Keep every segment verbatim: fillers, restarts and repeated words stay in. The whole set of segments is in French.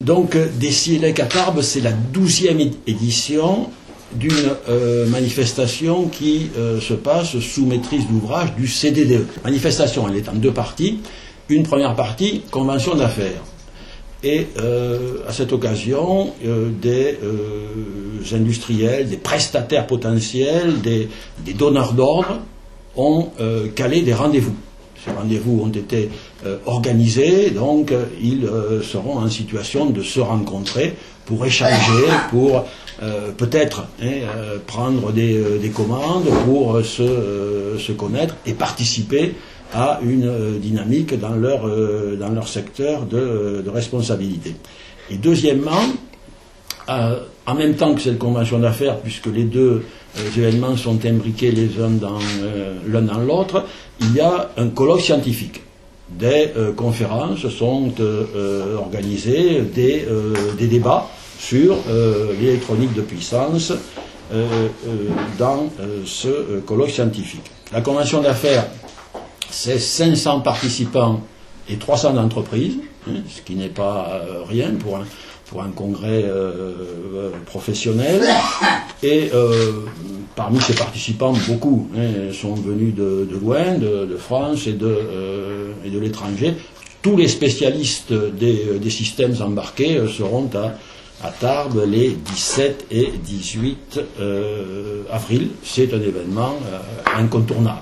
Donc, des Siélec à Tarbes, c'est la douzième édition d'une euh, manifestation qui euh, se passe sous maîtrise d'ouvrage du C D D E. La manifestation, elle est en deux parties. Une première partie, convention d'affaires. Et euh, à cette occasion, euh, des euh, industriels, des prestataires potentiels, des, des donneurs d'ordre ont euh, calé des rendez-vous. Ces rendez-vous ont été euh, organisés, donc euh, ils euh, seront en situation de se rencontrer pour échanger, pour euh, peut-être hein, euh, prendre des, euh, des commandes, pour euh, se, euh, se connaître et participer à une euh, dynamique dans leur, euh, dans leur secteur de, de responsabilité. Et deuxièmement, euh, en même temps que cette convention d'affaires, puisque les deux euh, événements sont imbriqués les uns dans euh, l'un dans l'autre, il y a un colloque scientifique. Des euh, conférences sont euh, euh, organisées, des, euh, des débats sur euh, l'électronique de puissance euh, euh, dans euh, ce euh, colloque scientifique. La convention d'affaires, c'est cinq cents participants et trois cents entreprises, hein, ce qui n'est pas euh, rien pour un, pour un congrès euh, euh, professionnel. Et euh, parmi ces participants, beaucoup hein, sont venus de, de loin, de, de France et de, euh, et de l'étranger. Tous les spécialistes des, des systèmes embarqués euh, seront à, à Tarbes les dix-sept et dix-huit euh, avril. C'est un événement euh, incontournable.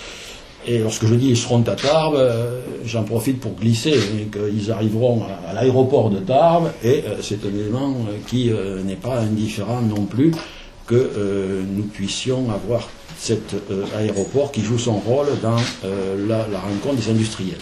Et lorsque je dis ils seront à Tarbes, euh, j'en profite pour glisser hein, qu'ils arriveront à, à l'aéroport de Tarbes, et euh, c'est un élément euh, qui euh, n'est pas indifférent non plus que euh, nous puissions avoir cet euh, aéroport qui joue son rôle dans euh, la, la rencontre des industriels.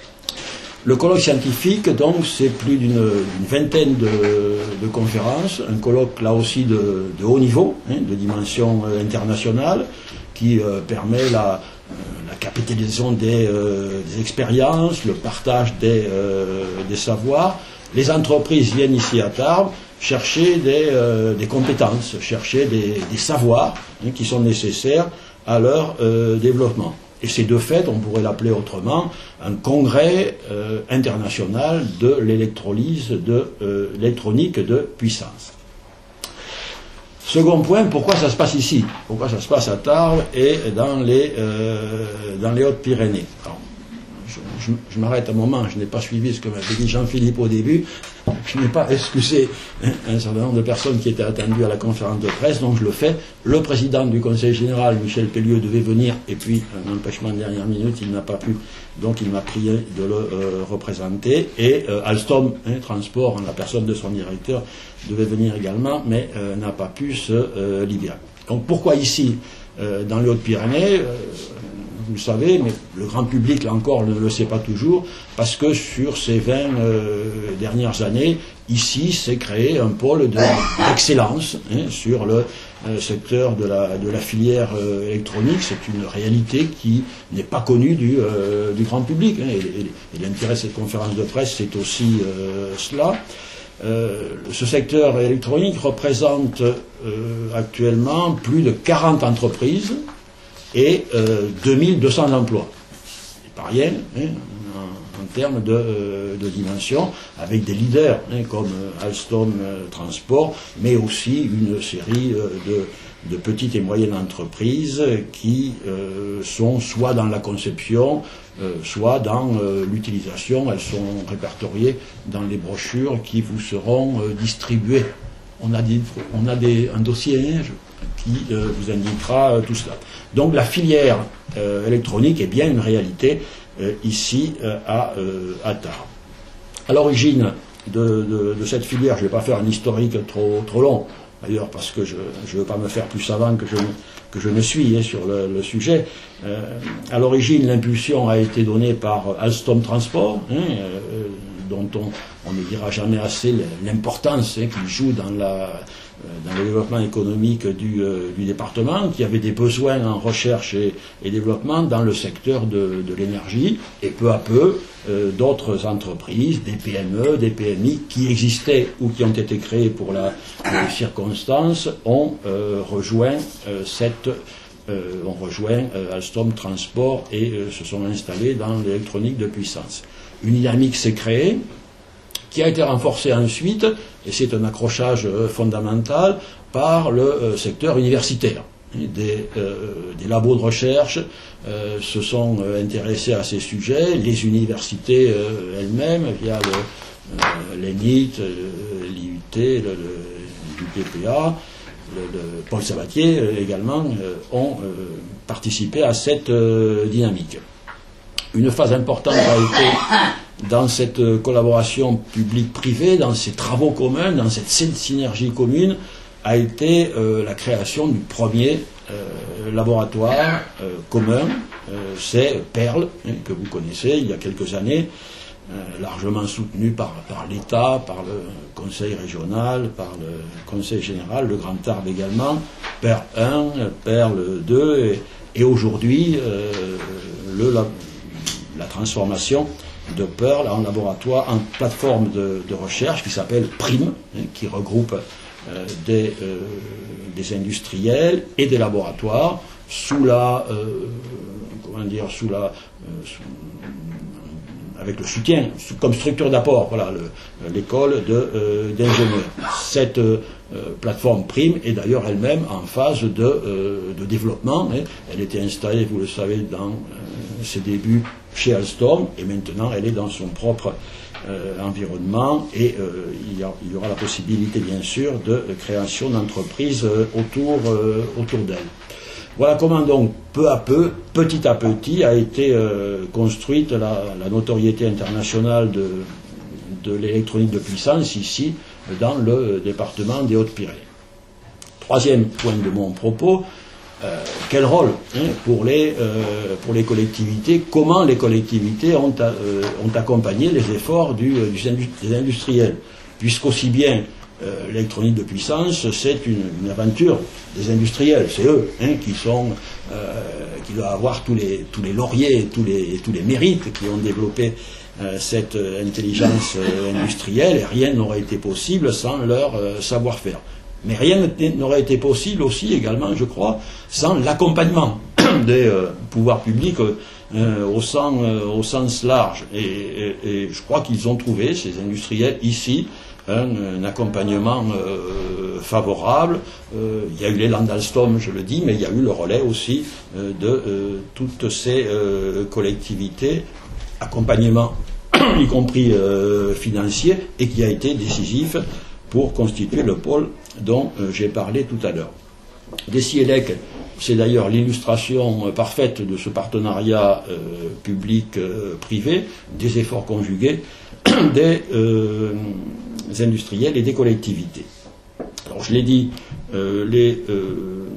Le colloque scientifique, donc, c'est plus d'une vingtaine de, de conférences, un colloque là aussi de, de haut niveau, hein, de dimension euh, internationale, qui euh, permet la la capitalisation des, euh, des expériences, le partage des, euh, des savoirs. Les entreprises viennent ici à Tarbes chercher des, euh, des compétences, chercher des, des savoirs hein, qui sont nécessaires à leur euh, développement. Et c'est de fait, on pourrait l'appeler autrement, un congrès euh, international de l'électrolyse, de euh, l'électronique de puissance. Second point, pourquoi ça se passe ici? Pourquoi ça se passe à Tarbes et dans les, euh, dans les Hautes-Pyrénées? Je, je, je m'arrête un moment, je n'ai pas suivi ce que m'avait dit Jean-Philippe au début, je n'ai pas excusé hein, un certain nombre de personnes qui étaient attendues à la conférence de presse, donc je le fais. Le président du Conseil général, Michel Pellieu, devait venir, et puis un empêchement de dernière minute, il n'a pas pu, donc il m'a prié de le euh, représenter, et euh, Alstom hein, Transport, en la personne de son directeur, devait venir également, mais euh, n'a pas pu se euh, libérer. Donc pourquoi ici, euh, dans les Hautes-Pyrénées euh, vous le savez, mais le grand public, là encore, ne le sait pas toujours, parce que sur ces vingt euh, dernières années, ici, s'est créé un pôle d'excellence de, hein, sur le euh, secteur de la, de la filière euh, électronique. C'est une réalité qui n'est pas connue du, euh, du grand public. Hein, et et, et l'intérêt de cette conférence de presse, c'est aussi euh, cela. Euh, ce secteur électronique représente euh, actuellement plus de quarante entreprises et euh, deux mille deux cents emplois. C'est pas rien hein, en, en termes de, euh, de dimension, avec des leaders hein, comme euh, Alstom euh, Transport, mais aussi une série euh, de, de petites et moyennes entreprises qui euh, sont soit dans la conception, euh, soit dans euh, l'utilisation. Elles sont répertoriées dans les brochures qui vous seront euh, distribuées. On a, des, on a des, un dossier hein, je, qui euh, vous indiquera euh, tout cela. Donc la filière euh, électronique est bien une réalité euh, ici euh, à, euh, à Tarbes. À l'origine de, de, de cette filière, je ne vais pas faire un historique trop, trop long, d'ailleurs parce que je ne veux pas me faire plus savant que je, que je ne suis hein, sur le, le sujet. Euh, à l'origine, l'impulsion a été donnée par Alstom Transport, hein, euh, dont on, on ne dira jamais assez l'importance hein, qu'il joue dans, la, dans le développement économique du, euh, du département, qui avait des besoins en recherche et, et développement dans le secteur de, de l'énergie, et peu à peu, euh, d'autres entreprises, des P M E, des P M I, qui existaient ou qui ont été créées pour la euh, circonstance, ont euh, rejoint euh, cette euh, ont rejoint euh, Alstom Transport et euh, se sont installés dans l'électronique de puissance. Une dynamique s'est créée qui a été renforcée ensuite, et c'est un accrochage euh, fondamental, par le euh, secteur universitaire. Des, euh, des labos de recherche euh, se sont euh, intéressés à ces sujets, les universités euh, elles-mêmes, via l'E N I T, l'I U T, l'U P P A, le, le Paul Sabatier euh, également, euh, ont euh, participé à cette euh, dynamique. Une phase importante a été dans cette collaboration publique-privée, dans ces travaux communs, dans cette synergie commune, a été euh, la création du premier euh, laboratoire euh, commun, euh, c'est Perle, hein, que vous connaissez, il y a quelques années, euh, largement soutenu par, par l'État, par le Conseil régional, par le Conseil général, le Grand Tarbes également, Perle un, Perle deux, et, et aujourd'hui, euh, le, la, la transformation de Perle en laboratoire, en plateforme de, de recherche qui s'appelle PRIM, hein, qui regroupe Euh, des, euh, des industriels et des laboratoires sous la euh, comment dire sous la euh, sous, avec le soutien sous, comme structure d'apport, voilà, l'école de, euh, d'ingénieurs. Cette euh, plateforme PRIM est d'ailleurs elle-même en phase de, euh, de développement, mais elle était installée, vous le savez, dans euh, ses débuts chez Alstom, et maintenant elle est dans son propre Euh, environnement, et euh, il, y a, il y aura la possibilité bien sûr de, de création d'entreprises euh, autour, euh, autour d'elle. Voilà comment donc peu à peu, petit à petit, a été euh, construite la, la notoriété internationale de, de l'électronique de puissance ici dans le département des Hautes-Pyrénées. Troisième point de mon propos, Euh, quel rôle hein, pour, les, euh, pour les collectivités, comment les collectivités ont, euh, ont accompagné les efforts du, du, des industriels, puisqu'aussi bien euh, l'électronique de puissance, c'est une, une aventure des industriels, c'est eux hein, qui sont, euh, qui doivent avoir tous les, tous les lauriers, tous les, tous les mérites, qui ont développé euh, cette euh, intelligence euh, industrielle, et rien n'aurait été possible sans leur euh, savoir-faire. Mais rien n'aurait été possible aussi, également, je crois, sans l'accompagnement des euh, pouvoirs publics euh, au, sens, euh, au sens large. Et, et, et je crois qu'ils ont trouvé, ces industriels, ici, un, un accompagnement euh, favorable. Euh, il y a eu l'élan d'Alstom, je le dis, mais il y a eu le relais aussi euh, de euh, toutes ces euh, collectivités, accompagnement, y compris euh, financier, et qui a été décisif pour constituer le pôle dont euh, j'ai parlé tout à l'heure. Decielec, c'est d'ailleurs l'illustration euh, parfaite de ce partenariat euh, public-privé, euh, des efforts conjugués des euh, industriels et des collectivités. Alors je l'ai dit, euh, les, euh,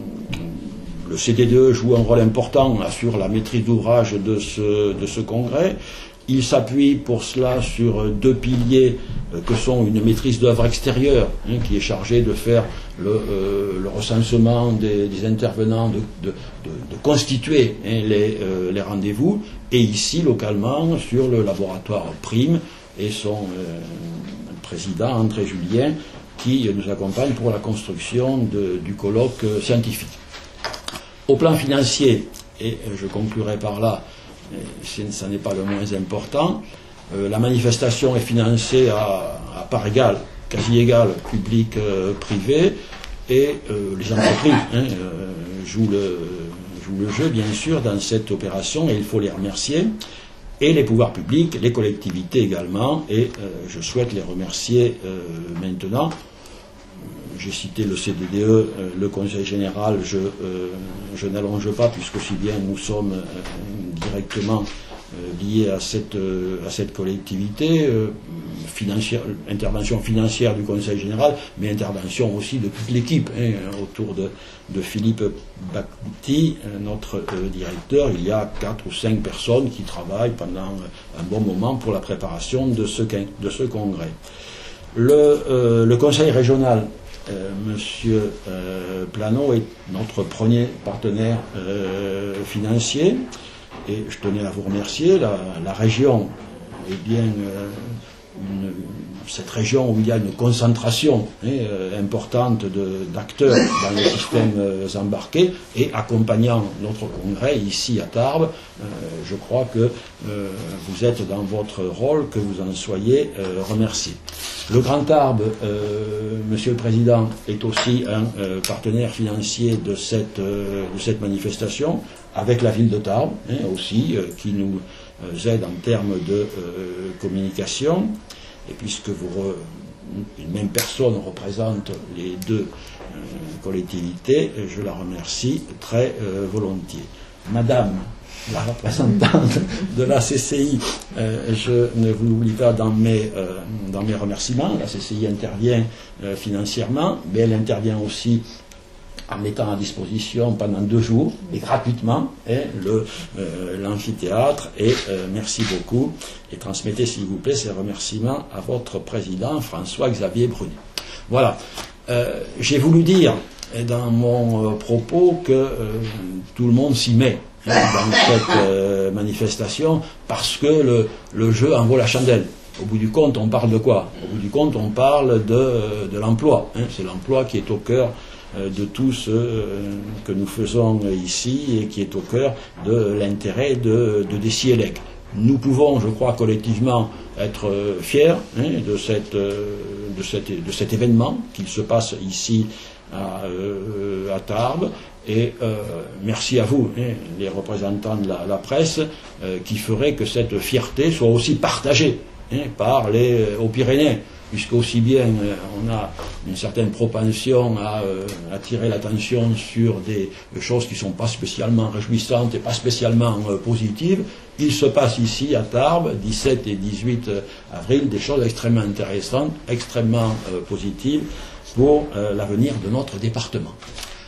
le C D D E joue un rôle important, assure la maîtrise d'ouvrage de ce, de ce congrès. Il s'appuie pour cela sur deux piliers euh, que sont une maîtrise d'œuvre extérieure, hein, qui est chargée de faire le, euh, le recensement des, des intervenants, de, de, de, de constituer hein, les, euh, les rendez-vous, et ici, localement, sur le laboratoire PRIM et son euh, président, André Julien, qui nous accompagne pour la construction de, du colloque scientifique. Au plan financier, et je conclurai par là, ça n'est pas le moins important, euh, la manifestation est financée à, à part égale, quasi égale, public-privé, euh, et euh, les entreprises hein, euh, jouent, le, jouent le jeu, bien sûr, dans cette opération, et il faut les remercier, et les pouvoirs publics, les collectivités également, et euh, je souhaite les remercier euh, maintenant. J'ai cité le C D D E, euh, le Conseil général, je, euh, je n'allonge pas, puisque si bien nous sommes euh, directement euh, liés à cette, euh, à cette collectivité, euh, financière, intervention financière du Conseil général, mais intervention aussi de toute l'équipe, hein, autour de, de Philippe Bacti, notre euh, directeur. Il y a quatre ou cinq personnes qui travaillent pendant un bon moment pour la préparation de ce, de ce congrès. Le, euh, le Conseil régional, Euh, Monsieur euh, Plano est notre premier partenaire euh, financier, et je tenais à vous remercier. La, la région est bien euh, une, cette région où il y a une concentration hein, euh, importante d'acteurs dans les systèmes euh, embarqués, et accompagnant notre congrès ici à Tarbes, euh, je crois que euh, vous êtes dans votre rôle, que vous en soyez euh, remercié. Le Grand Tarbes, euh, Monsieur le Président, est aussi un euh, partenaire financier de cette, euh, de cette manifestation, avec la ville de Tarbes hein, aussi, euh, qui nous euh, aide en termes de euh, communication. Et puisque vous re, une même personne représente les deux euh, collectivités, je la remercie très euh, volontiers. Madame la représentante de la C C I, euh, je ne vous l'oublie pas dans mes, euh, dans mes remerciements. La C C I intervient euh, financièrement, mais elle intervient aussi en mettant à disposition pendant deux jours, et gratuitement, hein, l'amphithéâtre. Euh, et euh, merci beaucoup. Et transmettez, s'il vous plaît, ces remerciements à votre président, François-Xavier Brunet. Voilà. Euh, J'ai voulu dire dans mon euh, propos que euh, tout le monde s'y met hein, dans cette euh, manifestation, parce que le, le jeu en vaut la chandelle. Au bout du compte, on parle de quoi? Au bout du compte, on parle de, de l'emploi. Hein. C'est l'emploi qui est au cœur de tout ce que nous faisons ici et qui est au cœur de l'intérêt de, de Déciélec. Nous pouvons, je crois, collectivement être fiers hein, de, cette, de, cette, de cet événement qui se passe ici à, euh, à Tarbes. Et euh, merci à vous, hein, les représentants de la, la presse, euh, qui feraient que cette fierté soit aussi partagée hein, par les Hauts-Pyrénées. Puisque aussi bien euh, on a une certaine propension à euh, attirer l'attention sur des euh, choses qui ne sont pas spécialement réjouissantes et pas spécialement euh, positives, il se passe ici à Tarbes, dix-sept et dix-huit avril, des choses extrêmement intéressantes, extrêmement euh, positives pour euh, l'avenir de notre département.